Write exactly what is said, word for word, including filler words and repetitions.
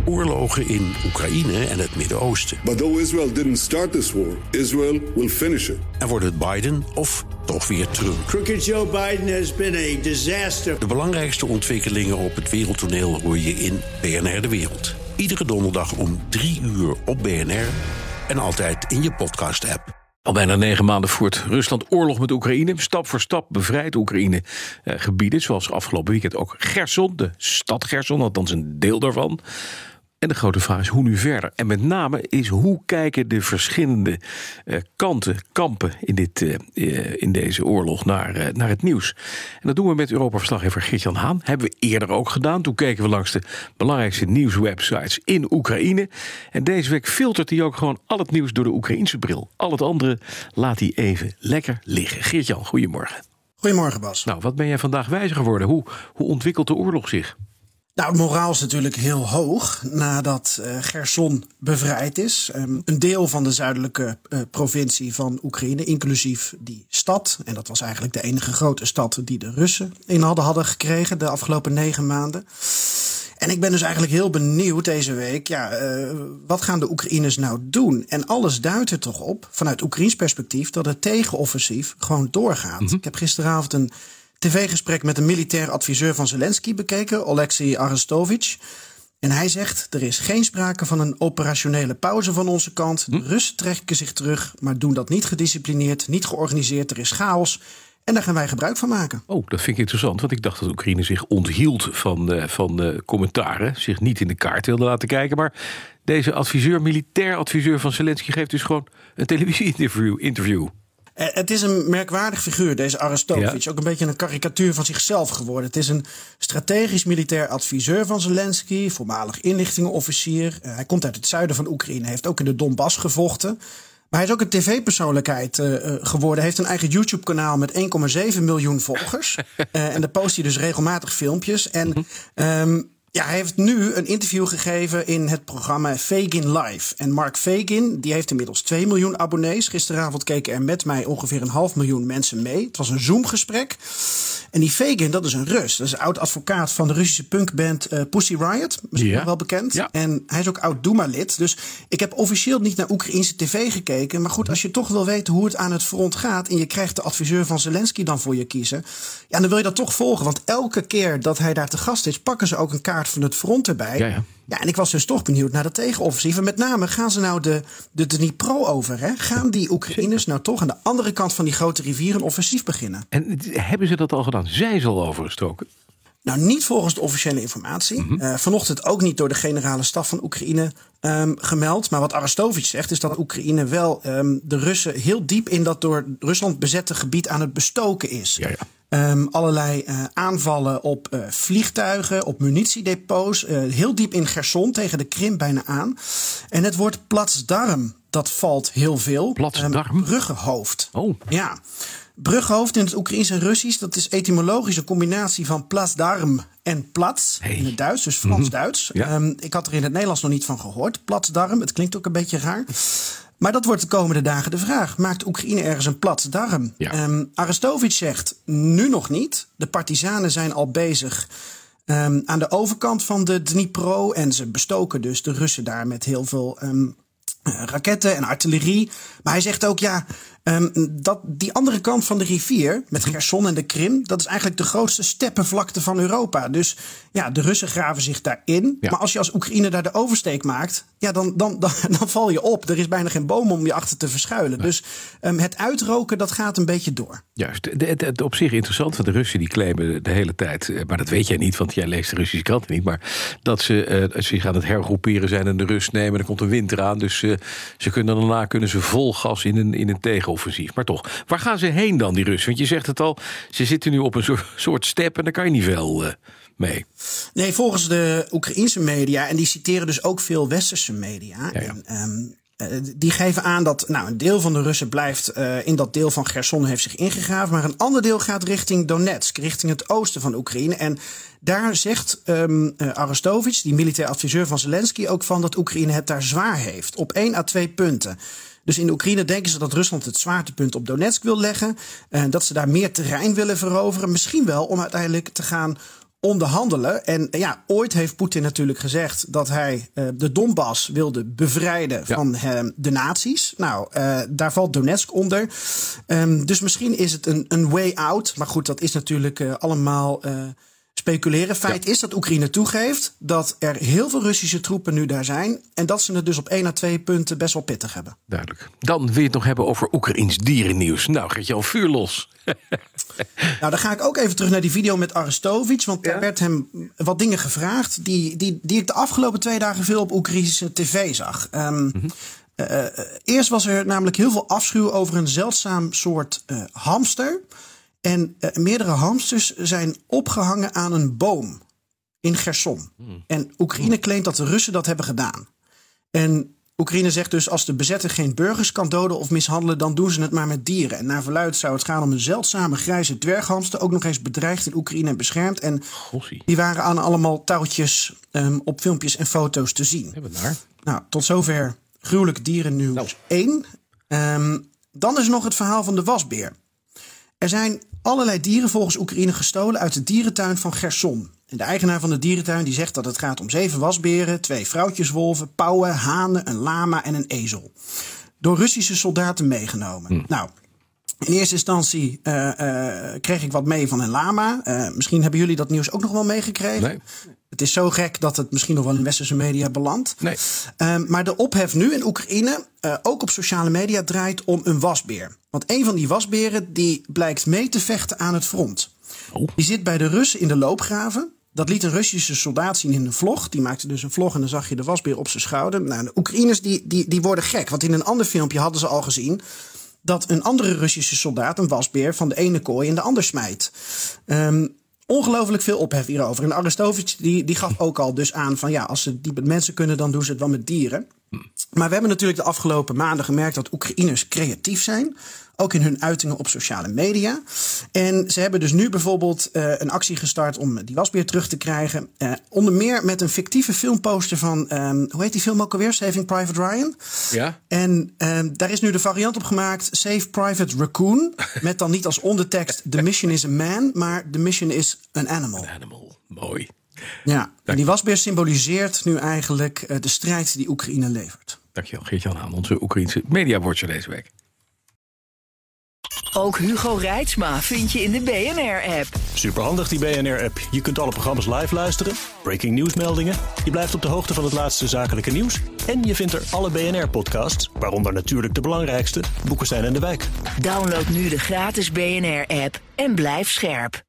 oorlogen in Oekraïne en het Midden-Oosten. But though Israel didn't start this war, Israel will finish it. En wordt het Biden of toch weer Trump? Crooked Joe Biden has been a disaster. De belangrijkste ontwikkelingen op het wereldtoneel hoor je in B N R De Wereld. Iedere donderdag om drie uur op B N R en altijd in je podcast-app. Al bijna negen maanden voert Rusland oorlog met Oekraïne. Stap voor stap bevrijdt Oekraïne eh, gebieden, zoals afgelopen weekend ook Cherson, de stad Cherson, althans een deel daarvan. En de grote vraag is hoe nu verder. En met name is hoe kijken de verschillende uh, kanten, kampen in, dit, uh, uh, in deze oorlog naar, uh, naar het nieuws. En dat doen we met Europa-verslaggever Geert-Jan Haan. Hebben we eerder ook gedaan. Toen keken we langs de belangrijkste nieuwswebsites in Oekraïne. En deze week filtert hij ook gewoon al het nieuws door de Oekraïense bril. Al het andere laat hij even lekker liggen. Geert-Jan, goedemorgen. Goedemorgen, Bas. Nou, wat ben jij vandaag wijzer geworden? Hoe, hoe ontwikkelt de oorlog zich? Nou, het moraal is natuurlijk heel hoog nadat uh, Cherson bevrijd is. Um, een deel van de zuidelijke uh, provincie van Oekraïne, inclusief die stad. En dat was eigenlijk de enige grote stad die de Russen in hadden, hadden gekregen de afgelopen negen maanden. En ik ben dus eigenlijk heel benieuwd deze week, ja, uh, wat gaan de Oekraïners nou doen? En alles duidt er toch op, vanuit Oekraïns perspectief, dat het tegenoffensief gewoon doorgaat. Mm-hmm. Ik heb gisteravond een tv-gesprek met een militair adviseur van Zelensky bekeken, Oleksiy Arestovich. En hij zegt, er is geen sprake van een operationele pauze van onze kant. De Russen trekken zich terug, maar doen dat niet gedisciplineerd, niet georganiseerd. Er is chaos en daar gaan wij gebruik van maken. Oh, dat vind ik interessant, want ik dacht dat Oekraïne zich onthield van, uh, van uh, commentaren. Zich niet in de kaart wilde laten kijken. Maar deze adviseur, militair adviseur van Zelensky, geeft dus gewoon een televisie-interview. Interview. Het is een merkwaardig figuur, deze Arestovich. Ja. Ook een beetje een karikatuur van zichzelf geworden. Het is een strategisch militair adviseur van Zelensky, voormalig inlichtingenofficier. Uh, hij komt uit het zuiden van Oekraïne, heeft ook in de Donbass gevochten. Maar hij is ook een tv-persoonlijkheid uh, geworden. Hij heeft een eigen YouTube-kanaal met één komma zeven miljoen volgers. uh, en daar post hij dus regelmatig filmpjes. En Um, Ja, hij heeft nu een interview gegeven in het programma Fagin Live. En Mark Fagin, die heeft inmiddels twee miljoen abonnees. Gisteravond keken er met mij ongeveer een half miljoen mensen mee. Het was een Zoom-gesprek. En die Fagin, dat is een Rus. Dat is een oud-advocaat van de Russische punkband uh, Pussy Riot. Misschien ja. wel bekend. Ja. En hij is ook oud-Duma-lid. Dus ik heb officieel niet naar Oekraïnse tv gekeken. Maar goed, als je toch wil weten hoe het aan het front gaat en je krijgt de adviseur van Zelensky dan voor je kiezen, ja, dan wil je dat toch volgen. Want elke keer dat hij daar te gast is, pakken ze ook een kaart van het front erbij. Ja, ja. Ja, en ik was dus toch benieuwd naar de tegenoffensief. En met name, gaan ze nou de, de Dnipro over? Hè? Gaan die Oekraïners nou toch aan de andere kant van die grote rivier een offensief beginnen? En hebben ze dat al gedaan? Zijn ze al overgestoken? Nou, niet volgens de officiële informatie. Mm-hmm. Uh, vanochtend ook niet door de generale staf van Oekraïne um, gemeld. Maar wat Arestovich zegt is dat Oekraïne wel um, de Russen heel diep in dat door Rusland bezette gebied aan het bestoken is. Ja, ja. Um, allerlei uh, aanvallen op uh, vliegtuigen, op munitiedepots. Uh, heel diep in Cherson, tegen de Krim bijna aan. En het woord Platsdarm, dat valt heel veel. Platsdarm? Um, bruggenhoofd. Oh. Ja. Bruggenhoofd in het Oekraïens en Russisch, dat is etymologisch een combinatie van Platsdarm en Plats hey. in het Duits, dus Frans-Duits. Mm-hmm. Ja. Um, ik had er in het Nederlands nog niet van gehoord. Platsdarm, het klinkt ook een beetje raar. Maar dat wordt de komende dagen de vraag. Maakt Oekraïne ergens een Platsdarm? Ja. Um, Arestovich zegt, nu nog niet. De partisanen zijn al bezig um, aan de overkant van de Dnipro. En ze bestoken dus de Russen daar met heel veel um, raketten en artillerie. Maar hij zegt ook, ja, um, dat die andere kant van de rivier, met Cherson en de Krim, dat is eigenlijk de grootste steppenvlakte van Europa. Dus ja, de Russen graven zich daarin. Ja. Maar als je als Oekraïne daar de oversteek maakt, ja, dan, dan, dan, dan val je op. Er is bijna geen boom om je achter te verschuilen. Nee. Dus um, het uitroken, dat gaat een beetje door. Juist, het, het, het op zich interessant, want de Russen die claimen de hele tijd, maar dat weet jij niet, want jij leest de Russische kranten niet, maar dat ze uh, zich aan het hergroeperen zijn en de rust nemen. Er komt een winter aan, dus uh, ze kunnen daarna kunnen ze vol gas in een, in een tegenoffensief. Maar toch, waar gaan ze heen dan, die Russen? Want je zegt het al, ze zitten nu op een soort, soort step en daar kan je niet veel uh, mee. Nee, volgens de Oekraïense media, en die citeren dus ook veel westerse media. Ja, ja. En, um, uh, die geven aan dat nou, een deel van de Russen blijft uh, in dat deel van Cherson heeft zich ingegraven, maar een ander deel gaat richting Donetsk, richting het oosten van Oekraïne. En daar zegt um, uh, Arestovich, die militair adviseur van Zelensky, ook van dat Oekraïne het daar zwaar heeft. Op één à twee punten. Dus in de Oekraïne denken ze dat Rusland het zwaartepunt op Donetsk wil leggen. En dat ze daar meer terrein willen veroveren. Misschien wel om uiteindelijk te gaan onderhandelen. En ja, ooit heeft Poetin natuurlijk gezegd dat hij uh, de Donbass wilde bevrijden ja. van uh, de nazi's. Nou, uh, daar valt Donetsk onder. Um, dus misschien is het een, een way out. Maar goed, dat is natuurlijk uh, allemaal uh, speculeren. Feit ja. is dat Oekraïne toegeeft dat er heel veel Russische troepen nu daar zijn. En dat ze het dus op één à twee punten best wel pittig hebben. Duidelijk. Dan wil je het nog hebben over Oekraïns dierennieuws. Nou, gaat je al vuur los. Nou, dan ga ik ook even terug naar die video met Arestovich. Want daar ja? werd hem wat dingen gevraagd die, die, die ik de afgelopen twee dagen veel op Oekraïnse tv zag. Um, mm-hmm. uh, eerst was er namelijk heel veel afschuw over een zeldzaam soort uh, hamster. En uh, meerdere hamsters zijn opgehangen aan een boom in Cherson. Mm. En Oekraïne mm. claimt dat de Russen dat hebben gedaan. En Oekraïne zegt dus als de bezetter geen burgers kan doden of mishandelen, dan doen ze het maar met dieren. En naar verluidt zou het gaan om een zeldzame grijze dwerghamster, ook nog eens bedreigd in Oekraïne en beschermd. En Gossie. Die waren aan allemaal touwtjes um, op filmpjes en foto's te zien. Hebben we daar? Nou, tot zover gruwelijk dierennieuws nou. één. Um, dan is nog het verhaal van de wasbeer. Er zijn allerlei dieren volgens Oekraïne gestolen uit de dierentuin van Cherson. En de eigenaar van de dierentuin die zegt dat het gaat om zeven wasberen, twee vrouwtjeswolven, pauwen, hanen, een lama en een ezel. Door Russische soldaten meegenomen. Hm. Nou, in eerste instantie uh, uh, kreeg ik wat mee van een lama. Uh, misschien hebben jullie dat nieuws ook nog wel meegekregen. Nee. Het is zo gek dat het misschien nog wel in westerse media belandt. Nee. Uh, maar de ophef nu in Oekraïne, uh, ook op sociale media, draait om een wasbeer. Want een van die wasberen die blijkt mee te vechten aan het front. Oh. Die zit bij de Russen in de loopgraven. Dat liet een Russische soldaat zien in een vlog. Die maakte dus een vlog en dan zag je de wasbeer op zijn schouder. Nou, de Oekraïners die, die, die worden gek. Want in een ander filmpje hadden ze al gezien dat een andere Russische soldaat een wasbeer van de ene kooi in de ander smijt. Um, ongelooflijk veel ophef hierover. En Arestovich die, die gaf ook al dus aan van ja, als ze die met mensen kunnen, dan doen ze het wel met dieren. Maar we hebben natuurlijk de afgelopen maanden gemerkt dat Oekraïners creatief zijn. Ook in hun uitingen op sociale media. En ze hebben dus nu bijvoorbeeld uh, een actie gestart om die wasbeer terug te krijgen. Uh, onder meer met een fictieve filmposter van, um, hoe heet die film ook alweer? Saving Private Ryan. Ja. En um, daar is nu de variant op gemaakt, Save Private Raccoon. Met dan niet als ondertekst, the mission is a man, maar the mission is an animal. An animal, mooi. Ja, en die wasbeer symboliseert nu eigenlijk uh, de strijd die Oekraïne levert. Dankjewel, Geert-Jan Haan, onze Oekraïense mediawatcher deze week. Ook Hugo Reitsma vind je in de B N R-app. Superhandig die B N R-app. Je kunt alle programma's live luisteren, breaking nieuwsmeldingen. Je blijft op de hoogte van het laatste zakelijke nieuws. En je vindt er alle B N R-podcasts, waaronder natuurlijk de belangrijkste, Boekenstein en de Wijk. Download nu de gratis B N R-app en blijf scherp.